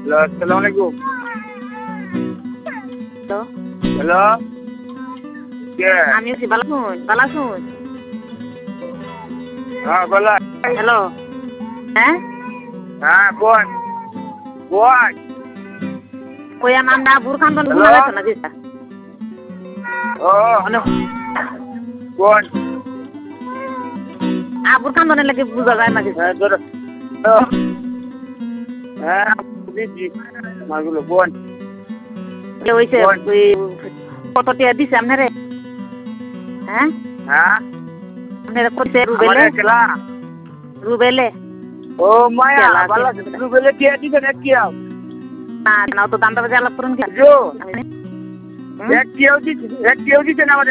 আসসালামু আলাইকুম। Hello, hello, কে? আমি আছি ভালো শুন। হ্যাঁ বলা। হ্যালো, হ্যাঁ হ্যাঁ কোন? ওই আমরা বুরখান বন হ্যালো? ঘুরে গেছে না দিশা ও মানে কোন? বুরখান বনের লাগে বুঝা যায় না দিশা হ্যাঁ ধরো। হ্যাঁ বুঝেছি। মাগুলো কোন? হইছে কোন? ওই কত টিয়া দিছে আপনারে হ্যাঁ হ্যাঁ আপনারে করছে আমারে কেলা। রুবেলে ও মায়া কেলা বালা কেলা। রুবেলে কে দিবে না কি আও? না তো দামটা বাজে আলাপ করুন কি জো হুম? এক কেউ দিছে না আমাদের।